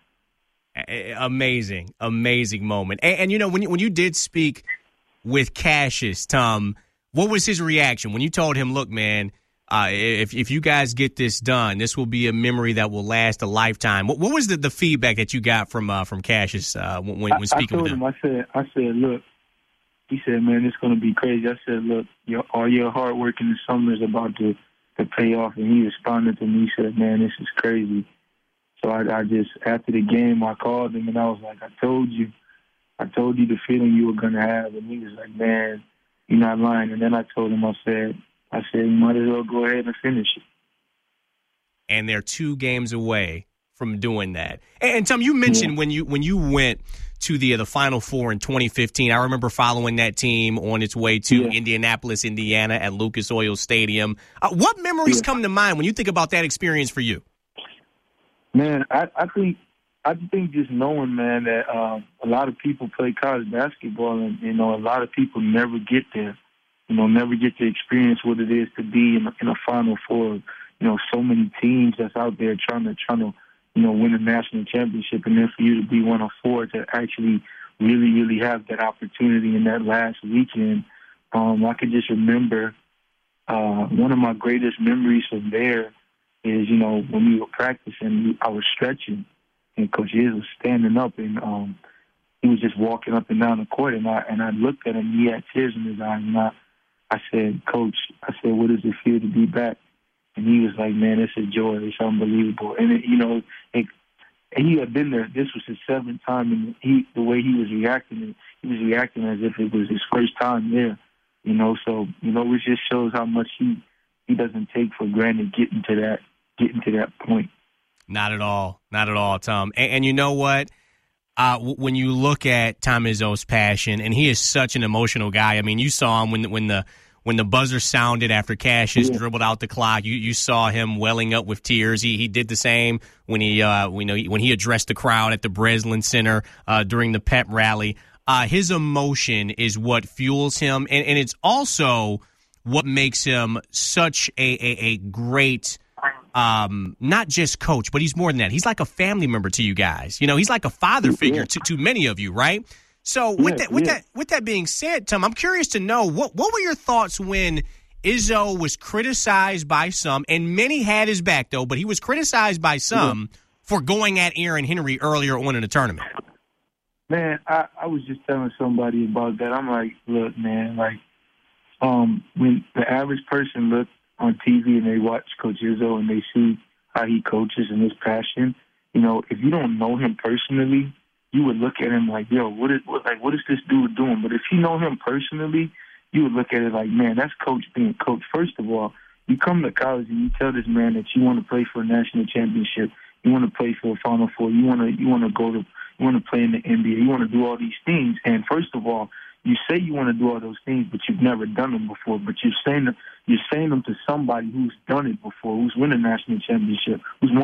Amazing moment. And you know, when you did speak with Cassius, Tom, what was his reaction when you told him, look, man, if you guys get this done, this will be a memory that will last a lifetime. What was the feedback that you got from Cassius when speaking with him? I said, look, he said, man, it's going to be crazy. I said, look, all your hard work in the summer is about to pay off. And he responded to me. He said, man, this is crazy. So I just, after the game, I called him and I was like, I told you the feeling you were going to have. And he was like, man, you're not lying. And then I told him, I said, you might as well go ahead and finish it. And they're 2 games away from doing that. And Tom, you mentioned when you went to the Final Four in 2015, I remember following that team on its way to Indianapolis, Indiana at Lucas Oil Stadium. What memories come to mind when you think about that experience for you? Man, I think just knowing, man, that a lot of people play college basketball, and you know, a lot of people never get there. You know, never get to experience what it is to be in a Final Four. You know, so many teams that's out there trying to you know, win a national championship, and then for you to be one of 4 to actually really, really have that opportunity in that last weekend. I could just remember one of my greatest memories from there is, you know, when we were practicing, I was stretching, and Coach Iz was standing up, and he was just walking up and down the court, and I looked at him, he had tears in his eyes, and I said, Coach, what does it feel to be back? And he was like, man, it's a joy. It's unbelievable. And, you know, he had been there. This was his 7th time, and the way he was reacting as if it was his first time there, you know. So, you know, it just shows how much he doesn't take for granted getting to that point. Not at all, Tom. And you know what? When you look at Tom Izzo's passion, and he is such an emotional guy. I mean, you saw him when the buzzer sounded after Cassius dribbled out the clock. You saw him welling up with tears. He did the same when he addressed the crowd at the Breslin Center during the pep rally. His emotion is what fuels him, and it's also what makes him such a great. Not just coach, but he's more than that. He's like a family member to you guys. You know, he's like a father figure to many of you, right? So with that being said, Tom, I'm curious to know what were your thoughts when Izzo was criticized by some, and many had his back though, but he was criticized by some for going at Aaron Henry earlier on in the tournament. Man, I was just telling somebody about that. I'm like, look, man, like when the average person looks on TV and they watch Coach Izzo and they see how he coaches and his passion, you know, if you don't know him personally, you would look at him like, yo, what is this dude doing? But if you know him personally, you would look at it like, man, that's coach being coach. First of all, you come to college and you tell this man that you want to play for a national championship, you want to play for a Final Four, you want to play in the NBA, you want to do all these things. And first of all, you say you want to do all those things, but you've never done them before. But you're saying them to somebody who's done it before, who's won a national championship,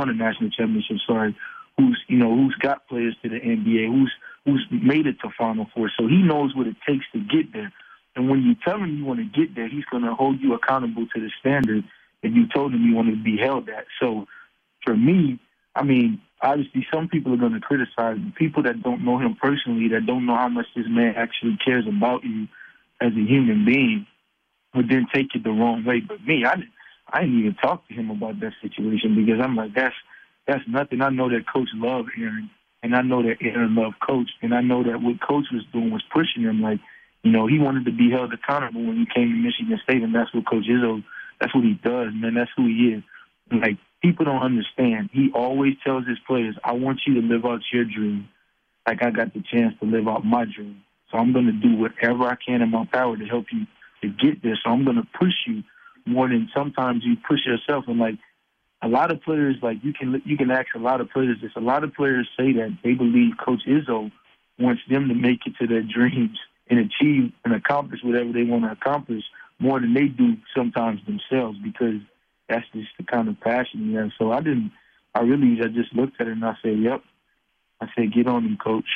who's got players to the NBA, who's made it to Final Four. So he knows what it takes to get there. And when you tell him you want to get there, he's going to hold you accountable to the standard that you told him you want to be held at. So for me, I mean, obviously some people are going to criticize him. People that don't know him personally, that don't know how much this man actually cares about you as a human being, would then take it the wrong way. But me, I didn't even talk to him about that situation because I'm like, that's nothing. I know that Coach loved Aaron, and I know that Aaron loved Coach, and I know that what Coach was doing was pushing him. Like, You know, he wanted to be held accountable when he came to Michigan State, and that's what Coach Izzo, that's what he does, man. That's who he is. Like, people don't understand. He always tells his players, I want you to live out your dream like I got the chance to live out my dream. So I'm going to do whatever I can in my power to help you to get there. So I'm going to push you more than sometimes you push yourself. And, like, a lot of players, like, you can ask a lot of players this. A lot of players say that they believe Coach Izzo wants them to make it to their dreams and achieve and accomplish whatever they want to accomplish more than they do sometimes themselves, because that's just the kind of passion he has. So I just looked at it and I said, yep. I said, get on him, Coach.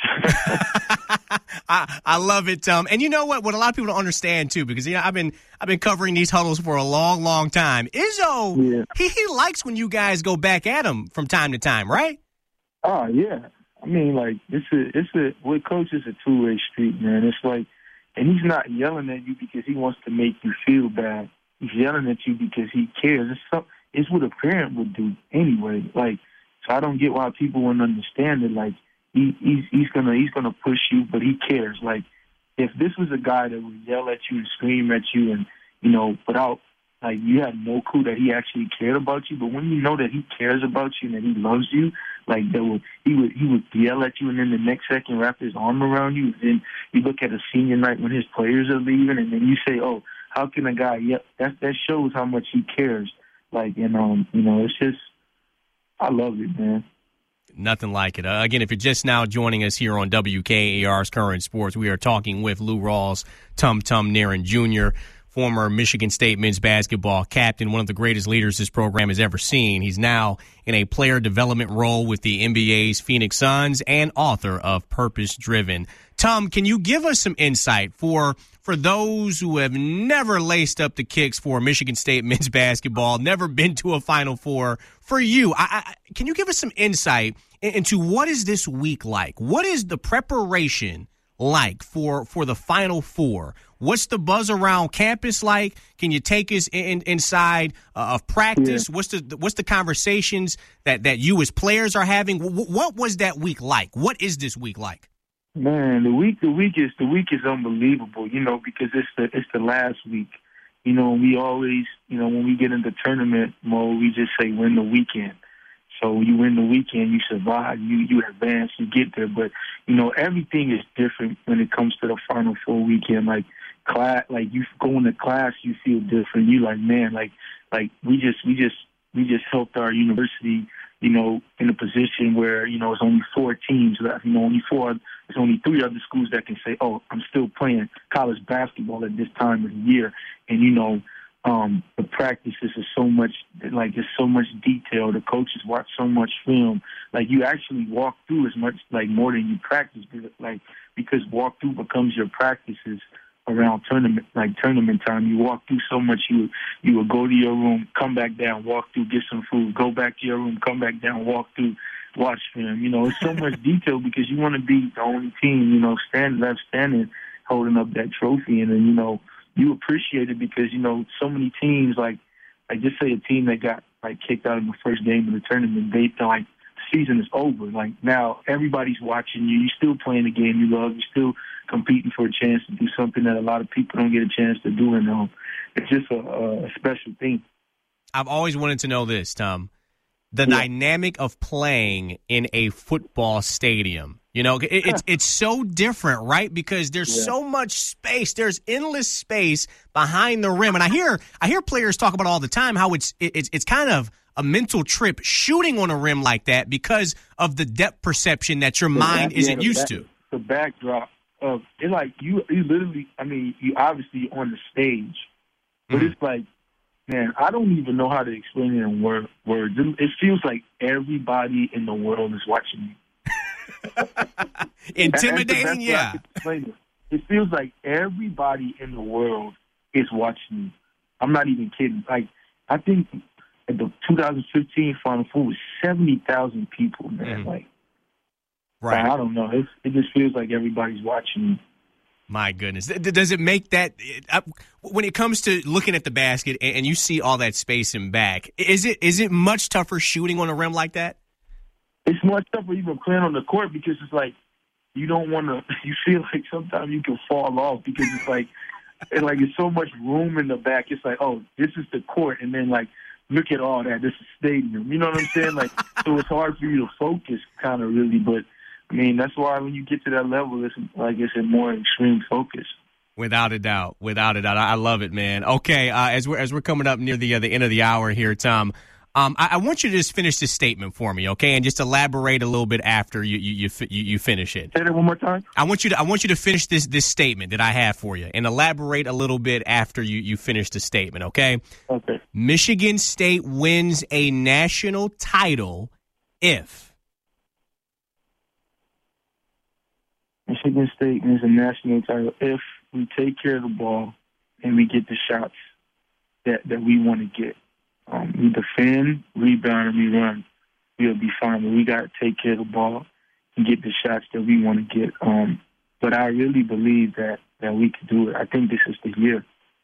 I love it, Tom. And you know what? What a lot of people don't understand too, because I've been covering these huddles for a long, long time. Izzo, he likes when you guys go back at him from time to time, right? Oh yeah. I mean, like, with Coach, it's a two-way street, man. It's like, and he's not yelling at you because he wants to make you feel bad. He's yelling at you because he cares. It's what a parent would do anyway. Like, so I don't get why people wouldn't understand it. Like, he's gonna push you, but he cares. Like, if this was a guy that would yell at you and scream at you, and you know, without, like, you had no clue that he actually cared about you. But when you know that he cares about you and that he loves you, like, he would yell at you, and then the next second wrap his arm around you. And then you look at a senior night when his players are leaving, and then you say, "Oh, how can a guy yell?" That shows how much he cares. Like, and you know, it's just, I love it, man. Nothing like it. Again, if you're just now joining us here on WKAR's Current Sports, we are talking with Lou Rawls, Tum Nairn Jr., former Michigan State men's basketball captain, one of the greatest leaders this program has ever seen. He's now in a player development role with the NBA's Phoenix Suns and author of Purpose Driven. Tom, can you give us some insight for those who have never laced up the kicks for Michigan State men's basketball, never been to a Final Four? For you, can you give us some insight into what is this week like? What is the preparation like for the Final Four? What's the buzz around campus like? Can you take us inside of practice? Yeah. What's the conversations that you as players are having? What was that week like? What is this week like? Man, the week is unbelievable. You know, because it's the last week. You know, we always, you know, when we get into tournament mode, we just say win the weekend. So you win the weekend, you survive, you advance, you get there. But, you know, everything is different when it comes to the Final Four weekend. Like, class, like, you go into class, you feel different. You like, man, like we just helped our university, you know, in a position where, you know, it's only 4 teams left. You know, there's only 3 other schools that can say, oh, I'm still playing college basketball at this time of the year. And, you know, the practices are so much, like, there's so much detail. The coaches watch so much film. Like, you actually walk through as much, like, more than you practice, like, because walk-through becomes your practices around tournament time. You walk through so much, you will go to your room, come back down, walk through, get some food, go back to your room, come back down, walk through, watch film. You know, it's so much detail because you want to be the only team, you know, standing, holding up that trophy. And then, you know, you appreciate it because, you know, so many teams, like just say a team that got, like, kicked out in the first game of the tournament, they like, season is over. Like, now everybody's watching you. You're still playing the game you love. You're still competing for a chance to do something that a lot of people don't get a chance to do. And it's just a special thing. I've always wanted to know this, Tom. The dynamic of playing in a football stadium. You know, it's so different, right? Because there's so much space. There's endless space behind the rim. And I hear players talk about all the time how it's kind of a mental trip shooting on a rim like that because of the depth perception that your mind isn't used to. The backdrop of it, like, you literally, I mean, you obviously on the stage, but it's like, man, I don't even know how to explain it in words. It feels like everybody in the world is watching you. Intimidating, yeah. It feels like everybody in the world is watching you. I'm not even kidding. Like, I think at the 2015 Final Four was 70,000 people, man. Like, right. I don't know. It just feels like everybody's watching you. My goodness. Does it make that when it comes to looking at the basket and you see all that space in back, is it much tougher shooting on a rim like that? It's much tougher even playing on the court because it's like you don't want to. You feel like sometimes you can fall off because it's like, it's so much room in the back. It's like, oh, this is the court, and then like, look at all that. This is stadium. You know what I'm saying? Like, so it's hard for you to focus, kind of really. But I mean, that's why when you get to that level, it's a more extreme focus. Without a doubt. I love it, man. Okay, as we're coming up near the end of the hour here, Tom, I want you to just finish this statement for me, okay, and just elaborate a little bit after you finish it. Say that one more time. I want you to finish this statement that I have for you, and elaborate a little bit after you finish the statement, okay? Okay. Michigan State wins a national title if Michigan State wins a national title if we take care of the ball and we get the shots that we want to get. We defend, rebound, and we run. We'll be fine. But we got to take care of the ball and get the shots that we want to get. But I really believe that we can do it. I think this is the year.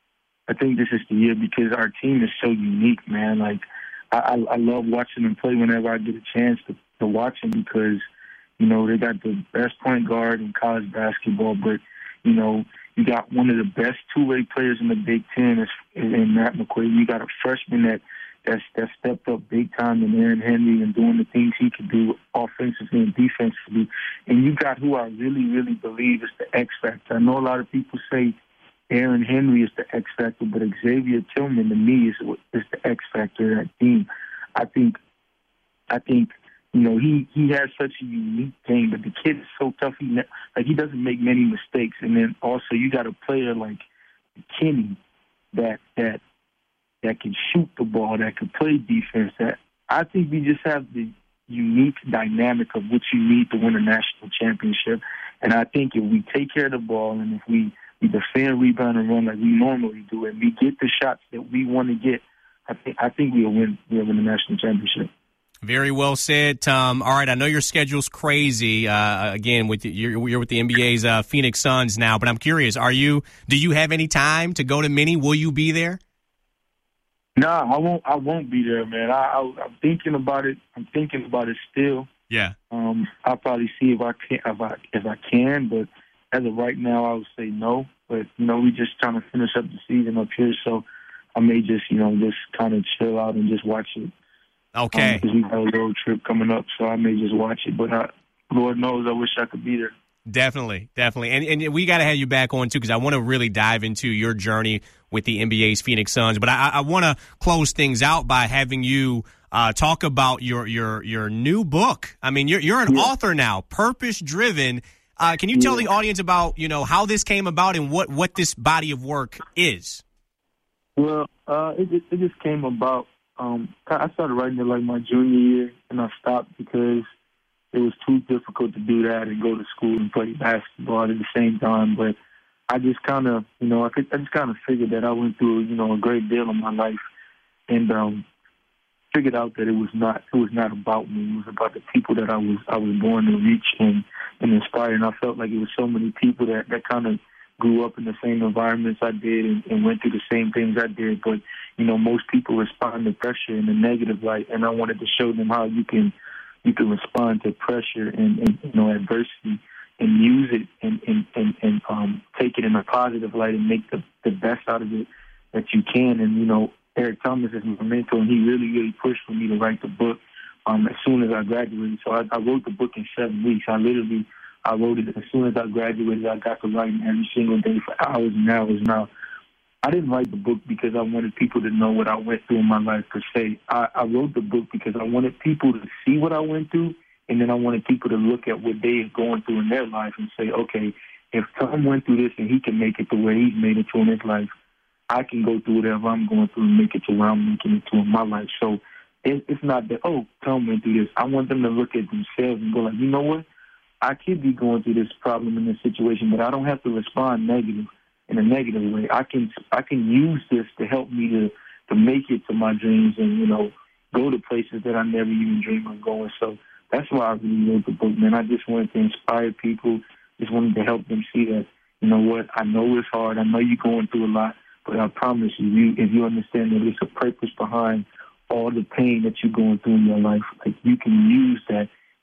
Because our team is so unique, man. Like, I love watching them play whenever I get a chance to watch them because, you know, they got the best point guard in college basketball. But, you know, you got one of the best two-way players in the Big Ten in Matt McQuaid. You got a freshman that stepped up big time in Aaron Henry and doing the things he could do offensively and defensively. And you got who I really, really believe is the X factor. I know a lot of people say Aaron Henry is the X factor, but Xavier Tillman to me is the X factor of that team. I think you know, he has such a unique game, but the kid is so tough. He doesn't make many mistakes. And then also you got a player like Kenny that can shoot the ball, that can play defense. That I think we just have the unique dynamic of what you need to win a national championship. And I think if we take care of the ball and if we defend, rebound, and run like we normally do, and we get the shots that we want to get, I think we'll win the national championship. Very well said, Tom. All right, I know your schedule's crazy. Again, you're with the NBA's Phoenix Suns now, but I'm curious: do you have any time to go to Mini? Will you be there? No, I won't be there, man. I'm thinking about it. I'm thinking about it still. Yeah. I'll probably see if I can, but as of right now, I would say no. But you know, we just trying to finish up the season up here, so I may just kind of chill out and just watch it. Okay. Because we have a road trip coming up, so I may just watch it. But Lord knows, I wish I could be there. Definitely. And we got to have you back on, too, because I want to really dive into your journey with the NBA's Phoenix Suns. But I want to close things out by having you talk about your new book. I mean, you're an author now, Purpose Driven. Can you tell the audience about, how this came about and what this body of work is? Well, it just came about. I started writing it like my junior year, and I stopped because it was too difficult to do that and go to school and play basketball at the same time. But I just kind of, I just kind of figured that I went through, a great deal of my life, and figured out that it was not about me. It was about the people that I was born to reach and inspire. And I felt like it was so many people that kind of grew up in the same environments I did and went through the same things I did. But, most people respond to pressure in a negative light, and I wanted to show them how you can respond to pressure and adversity and use it and take it in a positive light and make the best out of it that you can. And, Eric Thomas is my mentor, and he really, really pushed for me to write the book as soon as I graduated. So I wrote the book in 7 weeks. I wrote it as soon as I graduated. I got to writing every single day for hours and hours. Now, I didn't write the book because I wanted people to know what I went through in my life per se. I wrote the book because I wanted people to see what I went through, and then I wanted people to look at what they are going through in their life and say, okay, if Tom went through this and he can make it to where he's made it to in his life, I can go through whatever I'm going through and make it to where I'm making it to in my life. So it's not that, Tom went through this. I want them to look at themselves and go like, you know what? I could be going through this problem in this situation, but I don't have to respond in a negative way. I can use this to help me to make it to my dreams and, go to places that I never even dreamed of going. So that's why I really wrote the book, man. I just wanted to inspire people, just wanted to help them see that, you know what, I know it's hard. I know you're going through a lot, but I promise you, if you understand that there's a purpose behind all the pain that you're going through in your life, like you can use that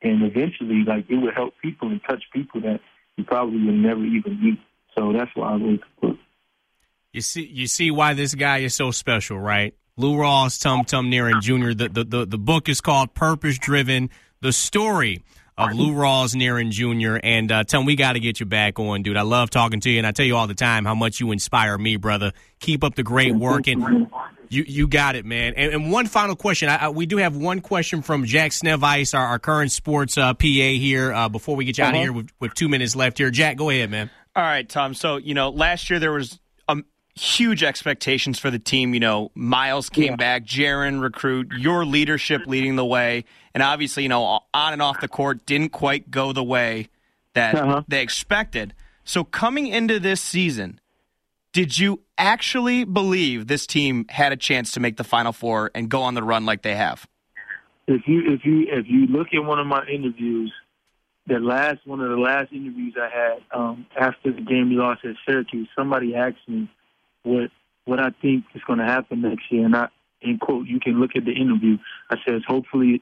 And eventually, like, it would help people and touch people that you probably would never even meet. So that's why I wrote the book. You see why this guy is so special, right? Lou Rawls, Tum Nearin Jr. The book is called Purpose Driven, the story of Lou Rawls Nearin Jr. And Tum, we got to get you back on, dude. I love talking to you, and I tell you all the time how much you inspire me, brother. Keep up the great work, and you got it, man. And one final question. We do have one question from Jack Snevice, our current sports PA here, before we get you out of here with 2 minutes left here. Jack, go ahead, man. All right, Tom. So, last year there was huge expectations for the team. Miles came back, Jaren recruit, your leadership leading the way, and obviously, on and off the court didn't quite go the way that they expected. So coming into this season, did you actually believe this team had a chance to make the Final Four and go on the run like they have? If you look at one of my interviews, one of the last interviews I had after the game we lost at Syracuse, somebody asked me what I think is going to happen next year, and in quote, you can look at the interview. I said, hopefully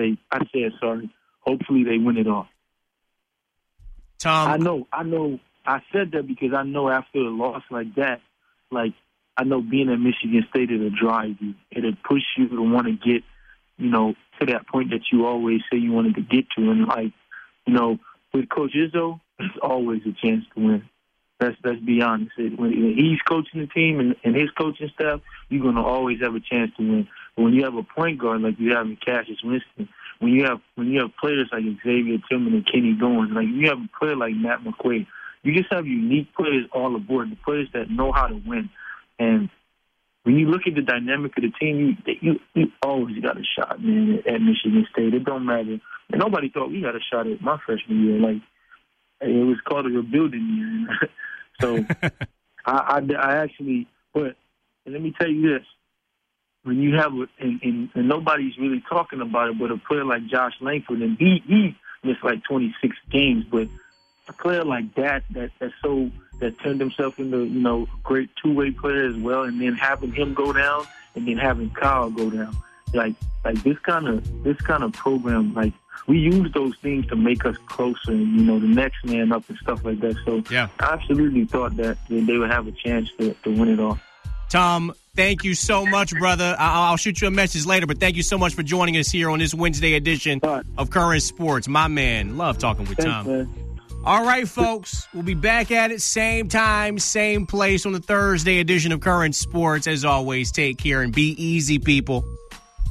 they win it all. Tom, I know. I said that because I know after a loss like that, I know being at Michigan State, it'll drive you. It'll push you to want to get, to that point that you always say you wanted to get to. And with Coach Izzo, there's always a chance to win. Let's be honest. When he's coaching the team and his coaching staff, you're going to always have a chance to win. But when you have a point guard like you have in Cassius Winston, when you have players like Xavier Tillman and Kenny Goins, like you have a player like Matt McQuaid, you just have unique players all aboard, the players that know how to win. And when you look at the dynamic of the team, you always got a shot, man, at Michigan State. It don't matter. And nobody thought we had a shot at my freshman year. It was called a rebuilding year. So I actually, but let me tell you this. When you have, and nobody's really talking about it, but a player like Josh Langford, and he missed 26 games, but a player like that turned himself into, a great two-way player as well, and then having him go down, and then having Kyle go down. Like this kind of program, we use those things to make us closer and, the next man up and stuff like that. So I absolutely thought that they would have a chance to win it all. Tom, thank you so much, brother. I'll shoot you a message later, but thank you so much for joining us here on this Wednesday edition of Current Sports. My man, love talking with Tom. Man. All right, folks, we'll be back at it same time, same place on the Thursday edition of Current Sports. As always, take care and be easy, people.